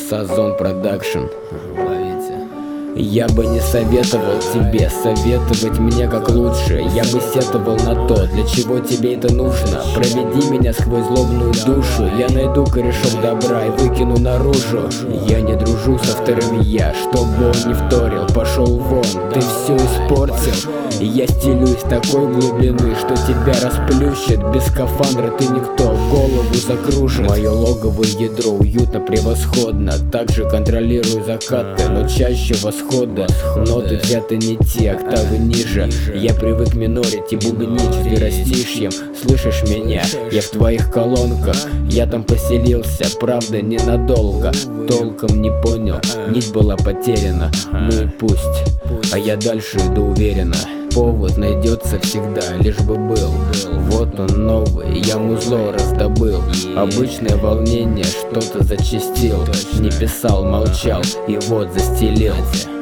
Сазон Продакшн. Я бы не советовал тебе советовать мне как лучше. Я бы сетовал на то, для чего тебе это нужно. Проведи меня сквозь злобную душу. Я найду корешок добра и выкину наружу. Я не дружу со вторым я, чтобы он не вторил. Пошел вон, ты все испортил. Я стелюсь такой глубины, что тебя расплющит. Без скафандра ты никто, голову закружит. Мое логовое ядро уютно, превосходно. Также контролирую закаты, но чаще восходы. Ноты взяты не те, октавы ниже. Я привык минорить и бубнить второстишьем. Слышишь меня? Я в твоих колонках. Я там поселился, правда ненадолго. Толком не понял, нить была потеряна. Ну и пусть, а я дальше иду уверенно. Повод найдется всегда, лишь бы был. Вот он новый, я музло раздобыл. Обычное волнение, что-то зачастил. Не писал, молчал и вот застелил.